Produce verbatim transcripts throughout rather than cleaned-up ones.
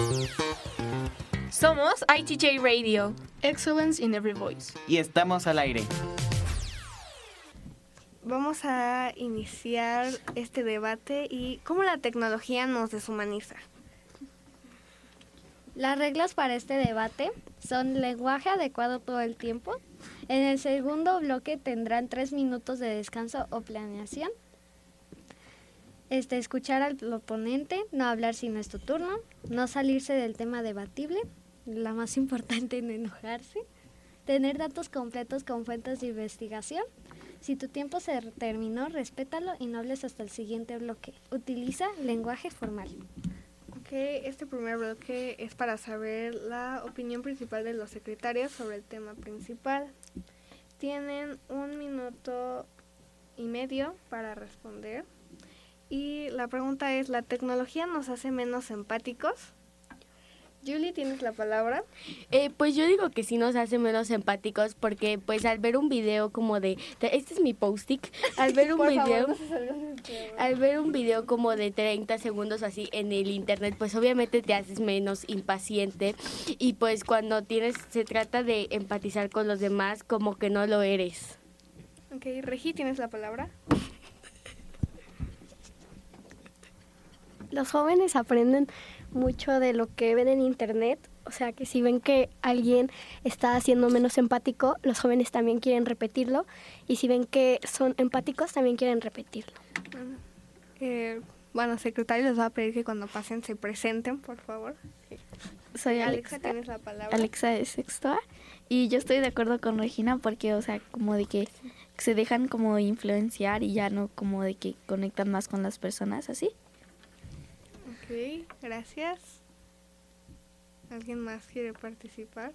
Somos I T J Radio. Excellence in every voice. Y estamos al aire. Vamos a iniciar este debate y cómo la tecnología nos deshumaniza. Las reglas para este debate son lenguaje adecuado todo el tiempo. En el segundo bloque tendrán tres minutos de descanso o planeación. Este, escuchar al oponente, no hablar si no es tu turno, no salirse del tema debatible, la más importante en enojarse, tener datos completos con fuentes de investigación. Si tu tiempo se terminó, respétalo y no hables hasta el siguiente bloque. Utiliza lenguaje formal. Ok, este primer bloque es para saber la opinión principal de los secretarios sobre el tema principal. Tienen un minuto y medio para responder. Y la pregunta es, ¿la tecnología nos hace menos empáticos? Julie, ¿tienes la palabra? Eh, pues yo digo que sí nos hace menos empáticos porque pues al ver un video como de, de este es mi post-it, al ver un Por video, favor, no se salgan del tema. al ver un video como de treinta segundos así en el internet, pues obviamente te haces menos impaciente y pues cuando tienes, se trata de empatizar con los demás como que no lo eres. Ok, Regi, ¿tienes la palabra? Los jóvenes aprenden mucho de lo que ven en internet, o sea que si ven que alguien está siendo menos empático, los jóvenes también quieren repetirlo, y si ven que son empáticos, también quieren repetirlo. Bueno, eh, bueno, secretario, les va a pedir que cuando pasen se presenten, por favor. Soy Alexa, Alexa. ¿tienes la palabra? Alexa de sexto A. Y yo estoy de acuerdo con Regina porque, o sea, como de que se dejan como influenciar y ya no como de que conectan más con las personas, así. Ok, gracias. ¿Alguien más quiere participar?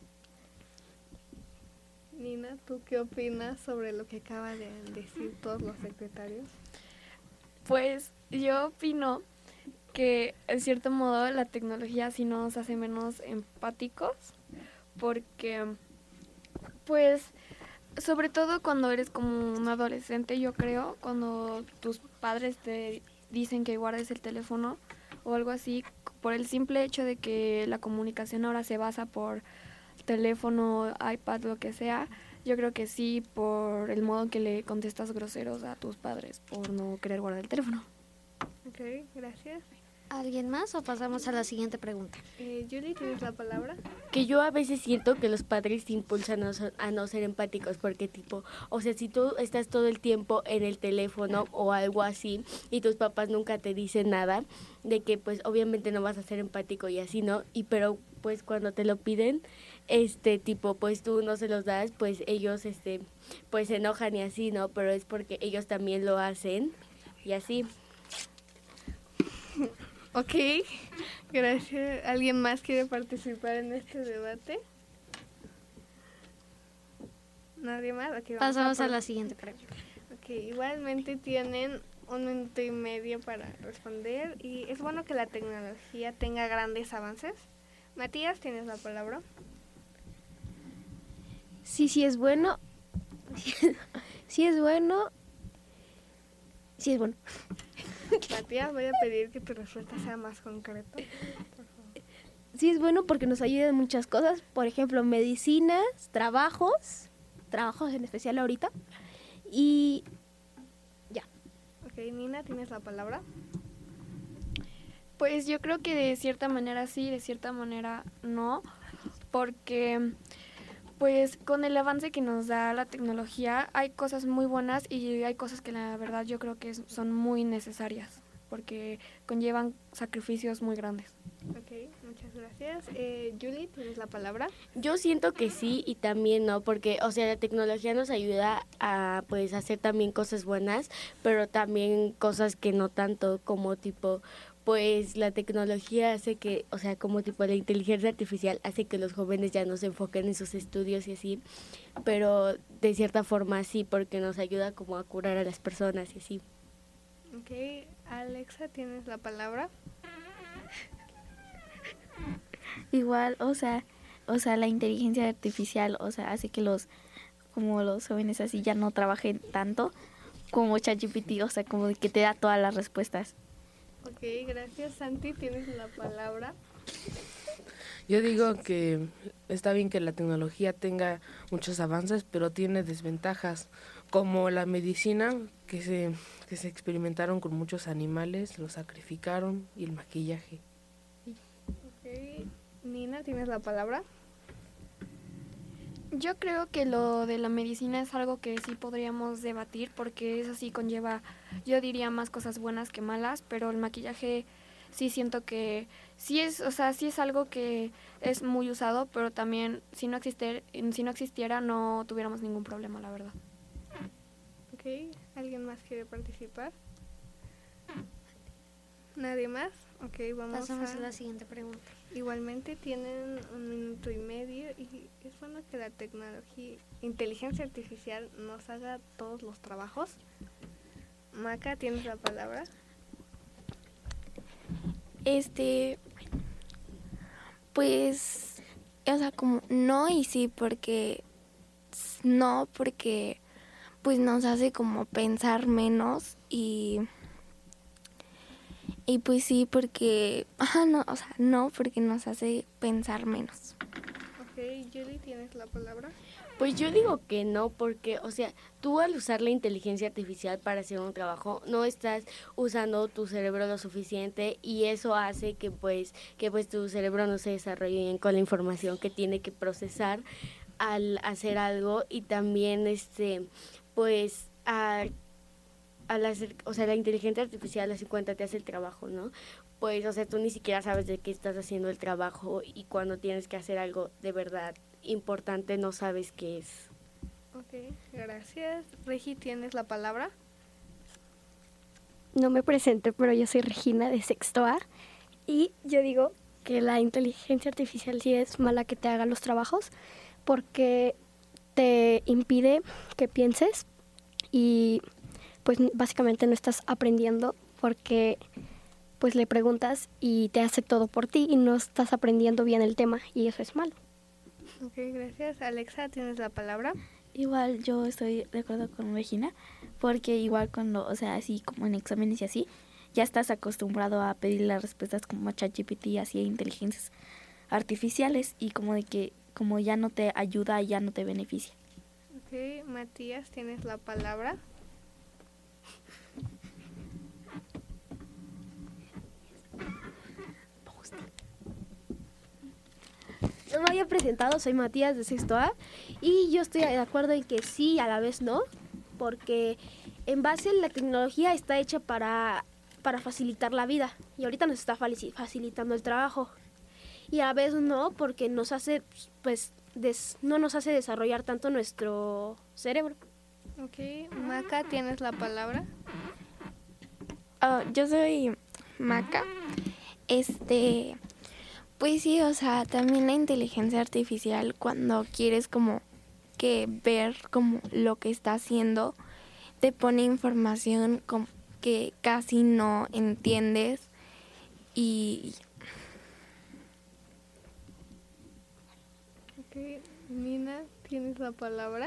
Nina, ¿tú qué opinas sobre lo que acaba de decir todos los secretarios? Pues yo opino que en cierto modo la tecnología sí nos hace menos empáticos porque pues sobre todo cuando eres como un adolescente, yo creo, cuando tus padres te dicen que guardes el teléfono o algo así, por el simple hecho de que la comunicación ahora se basa por teléfono, iPad, lo que sea, yo creo que sí, por el modo en que le contestas groseros a tus padres por no querer guardar el teléfono. Ok, gracias. ¿Alguien más o pasamos a la siguiente pregunta? Eh, Julie, ¿tienes la palabra? Que yo a veces siento que los padres te impulsan a, so- a no ser empáticos porque tipo, o sea, si tú estás todo el tiempo en el teléfono o algo así y tus papás nunca te dicen nada, de que pues obviamente no vas a ser empático y así, ¿no? Y pero pues cuando te lo piden, este tipo, pues tú no se los das, pues ellos este pues se enojan y así, ¿no? Pero es porque ellos también lo hacen y así. Ok, gracias. ¿Alguien más quiere participar en este debate? ¿Nadie más? Okay, vamos Pasamos a por- la siguiente pregunta. Ok, igualmente tienen un minuto y medio para responder y es bueno que la tecnología tenga grandes avances. Matías, ¿tienes la palabra? Sí, sí es bueno. Sí es bueno. Sí es bueno. Matías, voy a pedir que tu respuesta sea más concreta. Por favor. Sí es bueno porque nos ayuda en muchas cosas, por ejemplo, medicinas, trabajos, trabajos en especial ahorita, y ya. Ok, Nina, ¿tienes la palabra? Pues yo creo que de cierta manera sí, de cierta manera no, porque pues con el avance que nos da la tecnología hay cosas muy buenas y hay cosas que la verdad yo creo que es- son muy necesarias, porque conllevan sacrificios muy grandes. Ok, muchas gracias. Eh, Julie, ¿tienes la palabra? Yo siento que sí y también no, porque, o sea, la tecnología nos ayuda a, pues, hacer también cosas buenas, pero también cosas que no tanto, como tipo, pues, la tecnología hace que, o sea, como tipo la inteligencia artificial hace que los jóvenes ya no se enfoquen en sus estudios y así, pero de cierta forma sí, porque nos ayuda como a curar a las personas y así. Ok, Alexa, ¿tienes la palabra? Igual, o sea, o sea, la inteligencia artificial, o sea, hace que los, como los jóvenes así ya no trabajen tanto como ChatGPT, o sea, como que te da todas las respuestas. Ok, gracias. Santi, ¿tienes la palabra? Yo digo que está bien que la tecnología tenga muchos avances, pero tiene desventajas, como la medicina, que se, que se experimentaron con muchos animales, los sacrificaron, y el maquillaje. Ok. Nina, ¿tienes la palabra? Yo creo que lo de la medicina es algo que sí podríamos debatir porque eso sí conlleva, yo diría, más cosas buenas que malas, pero el maquillaje sí siento que sí es, o sea, sí es algo que es muy usado, pero también si no existiera, si no existiera no tuviéramos ningún problema, la verdad. Ok. ¿Alguien más quiere participar? ¿Nadie más? Ok, vamos Pasamos a... a la siguiente pregunta. Igualmente tienen un minuto y medio y es bueno que la tecnología, inteligencia artificial nos haga todos los trabajos. Maca, ¿tienes la palabra? Este, pues, o sea, como no y sí, porque no, porque pues nos hace como pensar menos y y pues sí, porque, ajá, no, o sea, no, porque nos hace pensar menos. Ok, Julie, ¿tienes la palabra? Pues yo digo que no, porque, o sea, tú al usar la inteligencia artificial para hacer un trabajo, no estás usando tu cerebro lo suficiente y eso hace que pues, que pues tu cerebro no se desarrolle bien con la información que tiene que procesar al hacer algo y también, este, pues, a, al hacer, o sea, la inteligencia artificial, a su cuenta, te hace el trabajo, ¿no? Pues, o sea, tú ni siquiera sabes de qué estás haciendo el trabajo y cuando tienes que hacer algo de verdad importante no sabes qué es. Ok, gracias. Regi, ¿tienes la palabra? No me presenté, pero yo soy Regina de sexto A y yo digo que la inteligencia artificial sí es mala que te haga los trabajos porque te impide que pienses y pues básicamente no estás aprendiendo porque pues le preguntas y te hace todo por ti y no estás aprendiendo bien el tema y eso es malo. Ok, gracias. Alexa, ¿tienes la palabra? Igual yo estoy de acuerdo con Regina, porque igual cuando, o sea, así como en exámenes y así, ya estás acostumbrado a pedir las respuestas como a ChatGPT y así a inteligencias artificiales y como de que como ya no te ayuda, ya no te beneficia. Ok, Matías, ¿tienes la palabra? No me había presentado, soy Matías de sexto A y yo estoy de acuerdo en que sí, a la vez no, porque en base a la tecnología está hecha para, para facilitar la vida y ahorita nos está facilitando el trabajo y a la vez no, porque nos hace, pues, des, no nos hace desarrollar tanto nuestro cerebro. Ok, Maca, ¿tienes la palabra? Uh, yo soy Maca. Este... Pues sí, o sea, también la inteligencia artificial cuando quieres como que ver como lo que está haciendo, te pone información como que casi no entiendes y... Ok, Nina, ¿tienes la palabra?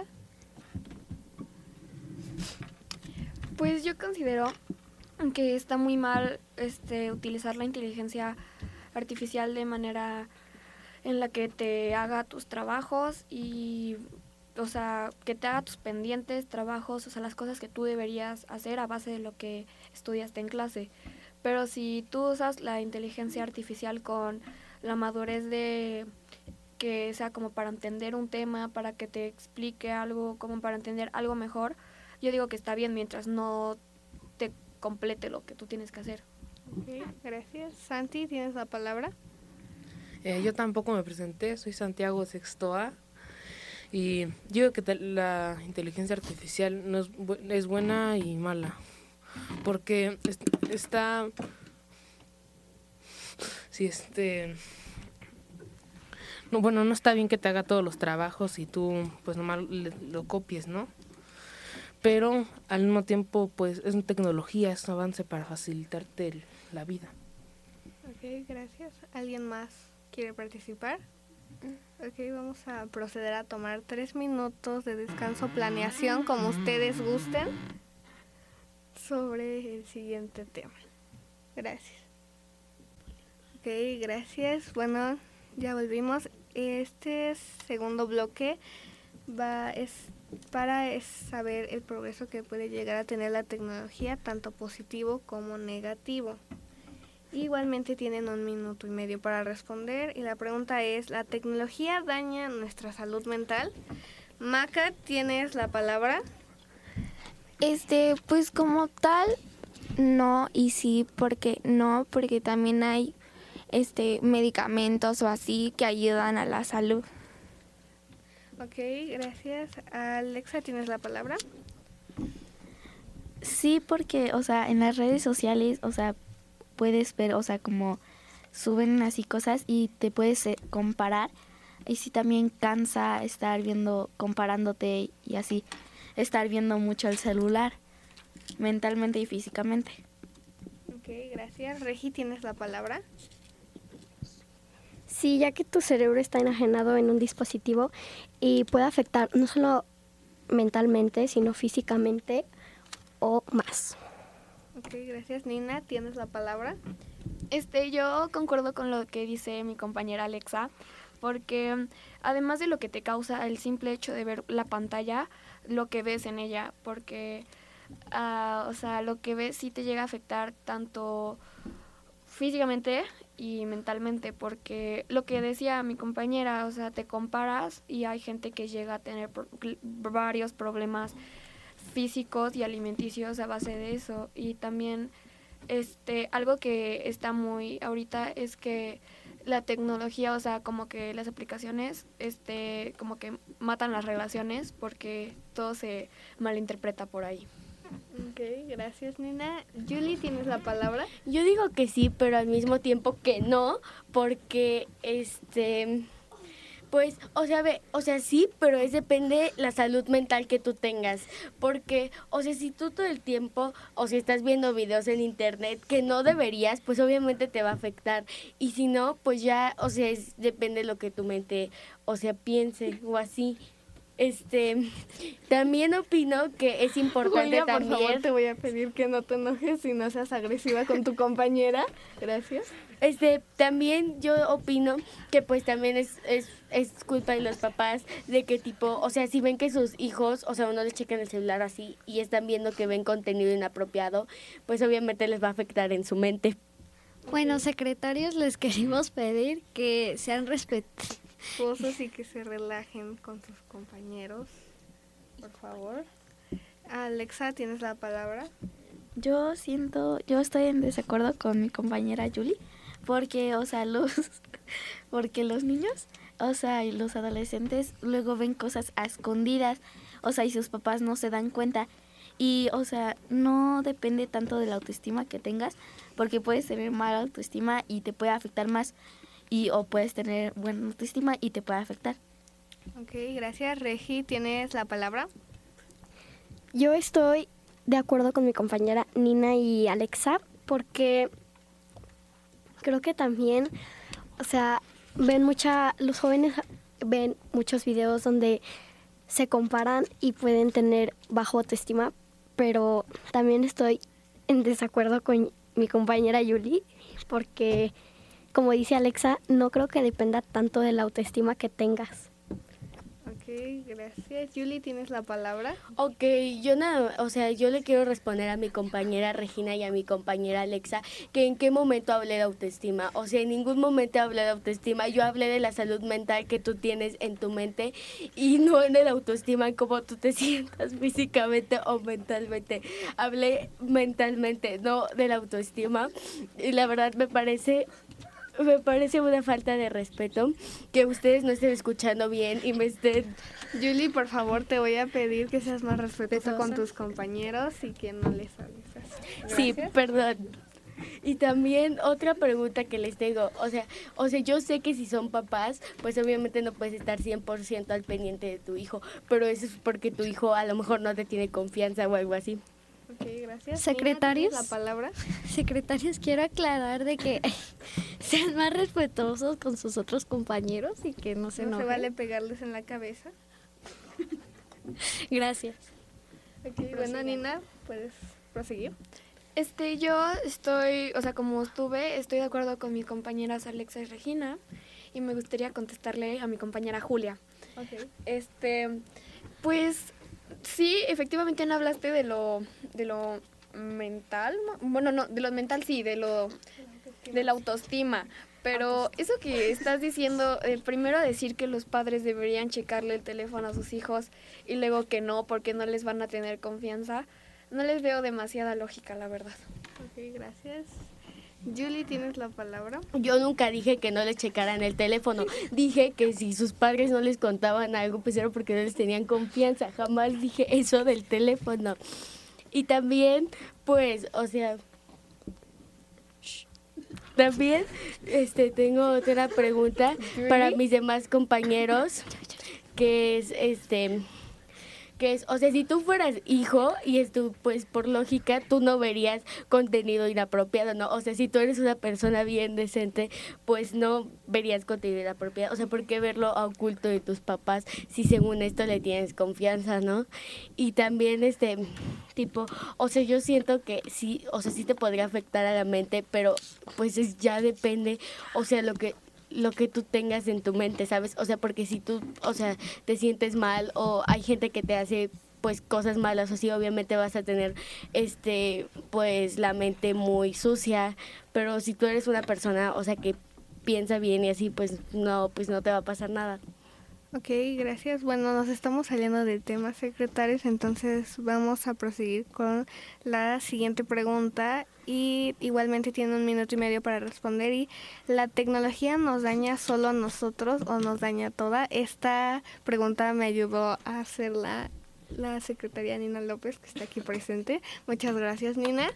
Pues yo considero que está muy mal este utilizar la inteligencia artificial de manera en la que te haga tus trabajos y, o sea, que te haga tus pendientes, trabajos, o sea, las cosas que tú deberías hacer a base de lo que estudiaste en clase. Pero si tú usas la inteligencia artificial con la madurez de que sea como para entender un tema, para que te explique algo, como para entender algo mejor, yo digo que está bien mientras no te complete lo que tú tienes que hacer. Ok, gracias. Santi, ¿tienes la palabra? Eh, yo tampoco me presenté, soy Santiago de sexto A y digo que te, la inteligencia artificial no es, bu es buena y mala porque es, está, sí, este, no, bueno, no está bien que te haga todos los trabajos y tú pues nomás le, lo copies, ¿no? Pero al mismo tiempo pues es tecnología, es un avance para facilitarte el, la vida. Ok, gracias. ¿Alguien más quiere participar? Ok, vamos a proceder a tomar tres minutos de descanso, planeación, como ustedes gusten, sobre el siguiente tema. Gracias. Ok, gracias. Bueno, ya volvimos. Este segundo bloque va es para es saber el progreso que puede llegar a tener la tecnología, tanto positivo como negativo. Igualmente tienen un minuto y medio para responder y la pregunta es, ¿la tecnología daña nuestra salud mental? Maca, tienes la palabra. Este, pues como tal, no y sí, porque no, porque también hay este medicamentos o así que ayudan a la salud. Ok, gracias. Alexa, ¿tienes la palabra? Sí, porque, o sea, en las redes sociales, o sea, puedes ver, o sea, como suben así cosas y te puedes eh, comparar. Y sí también cansa estar viendo, comparándote y así, estar viendo mucho el celular, mentalmente y físicamente. Ok, gracias. Regi, ¿tienes la palabra? Sí, ya que tu cerebro está enajenado en un dispositivo y puede afectar no solo mentalmente, sino físicamente o más. Ok, gracias. Nina, ¿tienes la palabra? Este, yo concuerdo con lo que dice mi compañera Alexa, porque además de lo que te causa el simple hecho de ver la pantalla, lo que ves en ella, porque, uh, o sea, lo que ves sí te llega a afectar tanto físicamente y mentalmente, porque lo que decía mi compañera, o sea, te comparas y hay gente que llega a tener pro- varios problemas físicos y alimenticios a base de eso. Y también este algo que está muy ahorita es que la tecnología, o sea, como que las aplicaciones este como que matan las relaciones porque todo se malinterpreta por ahí. Ok, gracias, Nina. Julie, ¿tienes la palabra? Yo digo que sí, pero al mismo tiempo que no, porque este pues, o sea, ve, o sea, sí, pero es depende la salud mental que tú tengas, porque, o sea, si tú todo el tiempo, o si estás viendo videos en internet que no deberías, pues obviamente te va a afectar, y si no, pues ya, o sea, es, depende de lo que tu mente, o sea, piense, o así. Este, también opino que es importante Julia, también. por favor, te voy a pedir que no te enojes y no seas agresiva con tu compañera. Gracias. Este, también yo opino que pues también es, es, es culpa de los papás de que tipo, o sea, si ven que sus hijos, o sea, uno les chequen el celular así y están viendo que ven contenido inapropiado, pues obviamente les va a afectar en su mente. Bueno, secretarios, les queremos pedir que sean respetuosos. Esposos y que se relajen con sus compañeros, por favor. Alexa, ¿tienes la palabra? Yo siento, yo estoy en desacuerdo con mi compañera Julie, porque, o sea, los, porque los niños, o sea, y los adolescentes luego ven cosas a escondidas, o sea, y sus papás no se dan cuenta. Y, o sea, no depende tanto de la autoestima que tengas, porque puedes tener mala autoestima y te puede afectar más. Y o puedes tener buena autoestima y te puede afectar. Ok, gracias. Regi, ¿tienes la palabra? Yo estoy de acuerdo con mi compañera Nina y Alexa porque creo que también, o sea, ven mucha, los jóvenes ven muchos videos donde se comparan y pueden tener bajo autoestima, pero también estoy en desacuerdo con mi compañera Yuli porque, como dice Alexa, no creo que dependa tanto de la autoestima que tengas. Ok, gracias. Julie, ¿tienes la palabra? Ok, yo nada, o sea, yo le quiero responder a mi compañera Regina y a mi compañera Alexa que en qué momento hablé de autoestima. O sea, en ningún momento hablé de autoestima. Yo hablé de la salud mental que tú tienes en tu mente y no de la autoestima, en cómo tú te sientas físicamente o mentalmente. Hablé mentalmente, no de la autoestima. Y la verdad me parece... Me parece una falta de respeto que ustedes no estén escuchando bien y me estén... Julie, por favor, te voy a pedir que seas más respetuosa con tus compañeros y que no les avisas. Sí, perdón. Y también otra pregunta que les tengo, o sea, o sea, yo sé que si son papás, pues obviamente no puedes estar cien por ciento al pendiente de tu hijo, pero eso es porque tu hijo a lo mejor no te tiene confianza o algo así. Ok, gracias. Secretarios, Nina, ¿tienes la palabra? Secretarios, quiero aclarar de que sean más respetuosos con sus otros compañeros y que no se No enojen. se vale pegarles en la cabeza. Gracias. Ok, bueno, Nina, puedes proseguir. Este, yo estoy, o sea, como estuve, estoy de acuerdo con mis compañeras Alexa y Regina y me gustaría contestarle a mi compañera Julia. Ok. Este, pues sí, efectivamente no hablaste de lo, de lo mental, bueno, no, de lo mental sí, de lo, de la autoestima. Pero eso que estás diciendo, eh, primero decir que los padres deberían checarle el teléfono a sus hijos y luego que no, porque no les van a tener confianza, no les veo demasiada lógica, la verdad. Ok, gracias. Julie, ¿tienes la palabra? Yo nunca dije que no les checaran el teléfono. Dije que si sus padres no les contaban algo, pues era porque no les tenían confianza. Jamás dije eso del teléfono. Y también, pues, o sea... También este, tengo otra pregunta para mis demás compañeros, que es, este, que es, o sea, si tú fueras hijo y esto, pues por lógica, tú no verías contenido inapropiado, ¿no? O sea, si tú eres una persona bien decente, pues no verías contenido inapropiado. O sea, ¿por qué verlo oculto de tus papás si según esto le tienes confianza, ¿no? Y también, este, tipo, o sea, yo siento que sí, o sea, sí te podría afectar a la mente, pero pues es, ya depende, o sea, lo que lo que tú tengas en tu mente, ¿sabes? O sea, porque si tú, o sea, te sientes mal o hay gente que te hace pues cosas malas, así obviamente vas a tener este pues la mente muy sucia, pero si tú eres una persona, o sea, que piensa bien y así, pues no, pues no te va a pasar nada. Ok, gracias. Bueno, nos estamos saliendo del tema, secretarios, entonces vamos a proseguir con la siguiente pregunta y igualmente tiene un minuto y medio para responder. Y ¿la tecnología nos daña solo a nosotros o nos daña a toda? Esta pregunta me ayudó a hacerla la secretaria Nina López, que está aquí presente. Muchas gracias, Nina.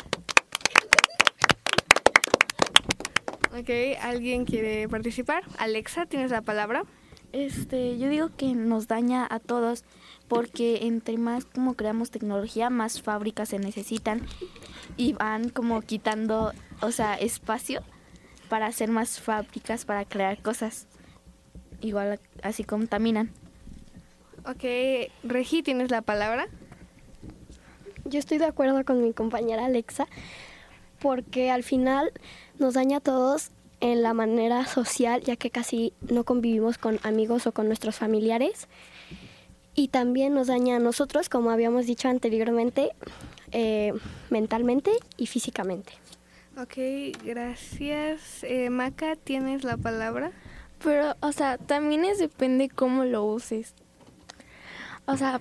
Ok, ¿alguien quiere participar? Alexa, ¿tienes la palabra? Este, yo digo que nos daña a todos porque entre más como creamos tecnología, más fábricas se necesitan y van como quitando, o sea, espacio para hacer más fábricas, para crear cosas. Igual así contaminan. Ok, Regi, ¿tienes la palabra? Yo estoy de acuerdo con mi compañera Alexa porque al final nos daña a todos en la manera social, ya que casi no convivimos con amigos o con nuestros familiares. Y también nos daña a nosotros, como habíamos dicho anteriormente, eh, mentalmente y físicamente. Ok, gracias. Eh, Maca, ¿tienes la palabra? Pero, o sea, también es depende cómo lo uses. O sea,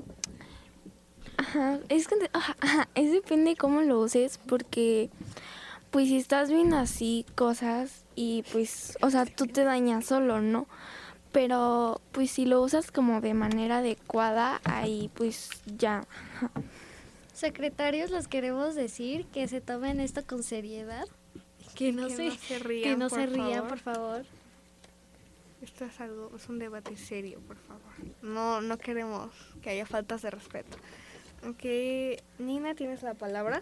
ajá, es que, ajá, ajá, es depende cómo lo uses porque... Pues si estás viendo así cosas y pues, o sea, tú te dañas solo, ¿no? Pero pues si lo usas como de manera adecuada, ahí pues ya. Secretarios, les queremos decir que se tomen esto con seriedad, que no, que se, no se rían, que no por se rían, favor. por favor. Esto es algo, es un debate serio, por favor. No, no queremos que haya faltas de respeto. Ok, Nina, ¿tienes la palabra?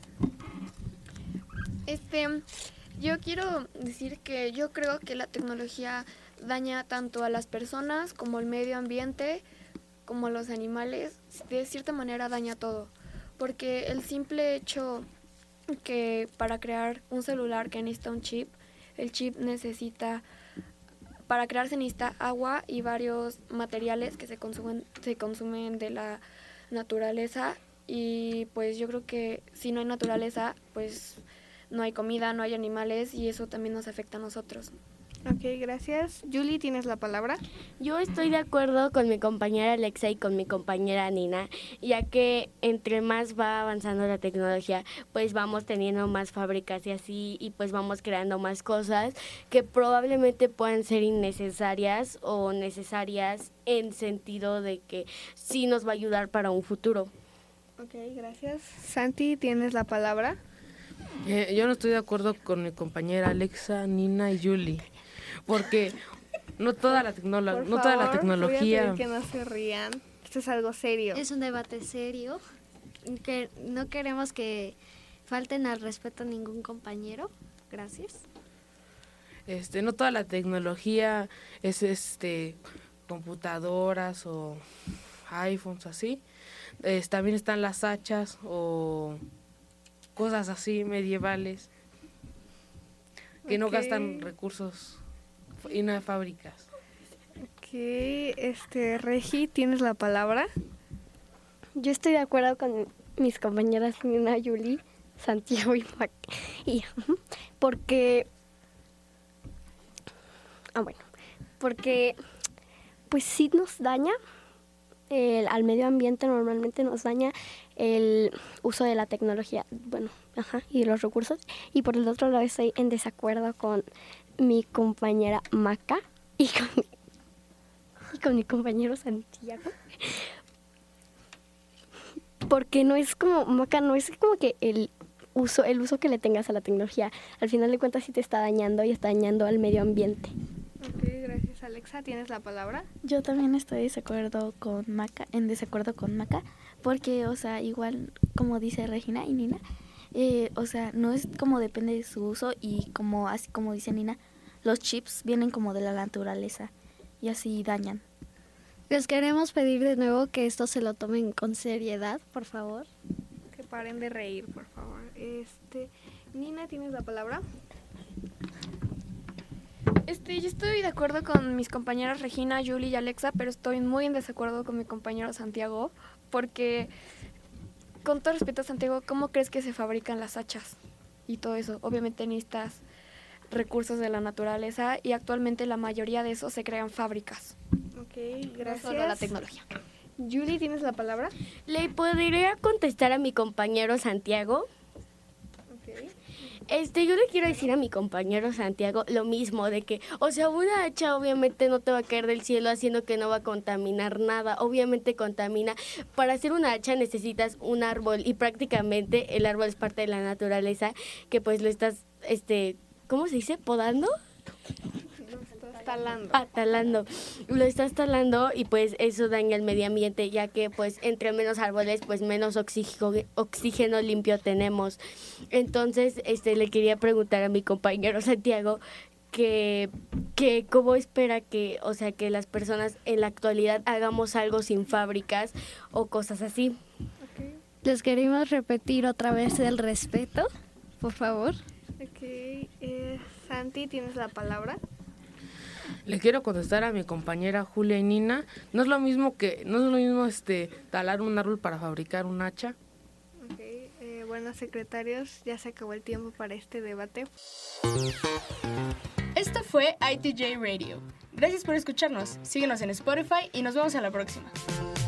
Este, yo quiero decir que yo creo que la tecnología daña tanto a las personas como al medio ambiente, como a los animales. De cierta manera daña todo, porque el simple hecho que para crear un celular que necesita un chip, el chip necesita, para crearse necesita agua y varios materiales que se consumen, se consumen de la naturaleza, y pues yo creo que si no hay naturaleza, pues no hay comida, no hay animales, y eso también nos afecta a nosotros. Ok, gracias. Julie, ¿tienes la palabra? Yo estoy de acuerdo con mi compañera Alexa y con mi compañera Nina, ya que entre más va avanzando la tecnología, pues vamos teniendo más fábricas y así, y pues vamos creando más cosas que probablemente puedan ser innecesarias o necesarias en sentido de que sí nos va a ayudar para un futuro. Ok, gracias. Santi, ¿tienes la palabra? Eh, yo no estoy de acuerdo con mi compañera Alexa, Nina y Julie, porque no toda la, tecnolo- Por no toda la favor, tecnología... voy a pedir que no se rían. Esto es algo serio. Es un debate serio, que no queremos que falten al respeto a ningún compañero. Gracias. Este, no toda la tecnología es este computadoras o iPhones así. Es, también están las hachas o cosas así medievales que no Ok. gastan recursos y no hay fábricas. Ok, este, Regi, ¿tienes la palabra? Yo estoy de acuerdo con mis compañeras Nina, Yuli, Santiago y Mac. Y, porque... Ah, bueno. Porque, pues sí nos daña, el, al medio ambiente normalmente nos daña el uso de la tecnología, bueno, ajá, y los recursos. Y por el otro lado estoy en desacuerdo con mi compañera Maca y con mi, y con mi compañero Santiago. Porque no es como, Maca, no es como que el uso, el uso que le tengas a la tecnología, al final de cuentas sí te está dañando y está dañando al medio ambiente. Ok, gracias, Alexa. ¿Tienes la palabra? Yo también estoy desacuerdo con Maca, en desacuerdo con Maca, porque, o sea, igual como dice Regina y Nina, eh, o sea, no es como depende de su uso y como así como dice Nina, los chips vienen como de la naturaleza y así dañan. Les queremos pedir de nuevo que esto se lo tomen con seriedad, por favor. Que paren de reír, por favor. Este, Nina, ¿tienes la palabra? Este, yo estoy de acuerdo con mis compañeras Regina, Yuli y Alexa, pero estoy muy en desacuerdo con mi compañero Santiago, porque, con todo respeto a Santiago, ¿cómo crees que se fabrican las hachas y todo eso? Obviamente necesitas recursos de la naturaleza y actualmente la mayoría de eso se crean fábricas. Ok, No gracias. solo la tecnología. Yuli, ¿tienes la palabra? ¿Le podría contestar a mi compañero Santiago? Ok. Este, yo le quiero decir a mi compañero Santiago lo mismo, de que, o sea, una hacha obviamente no te va a caer del cielo haciendo que no va a contaminar nada, obviamente contamina. Para hacer una hacha necesitas un árbol y prácticamente el árbol es parte de la naturaleza que pues lo estás, este, ¿cómo se dice? ¿Podando? Talando. Ah, talando. Lo estás talando y pues eso daña el medio ambiente, ya que pues entre menos árboles pues menos oxígeno, oxígeno limpio tenemos. Entonces, este le quería preguntar a mi compañero Santiago que, que cómo espera que, o sea, que las personas en la actualidad hagamos algo sin fábricas o cosas así. Les queremos repetir otra vez el respeto, por favor. Ok, eh, Santi, ¿tienes la palabra? Le quiero contestar a mi compañera Julia y Nina. No es lo mismo que, no es lo mismo este talar un árbol para fabricar un hacha. Ok, eh, bueno, secretarios, ya se acabó el tiempo para este debate. Esto fue I T J Radio. Gracias por escucharnos. Síguenos en Spotify y nos vemos a la próxima.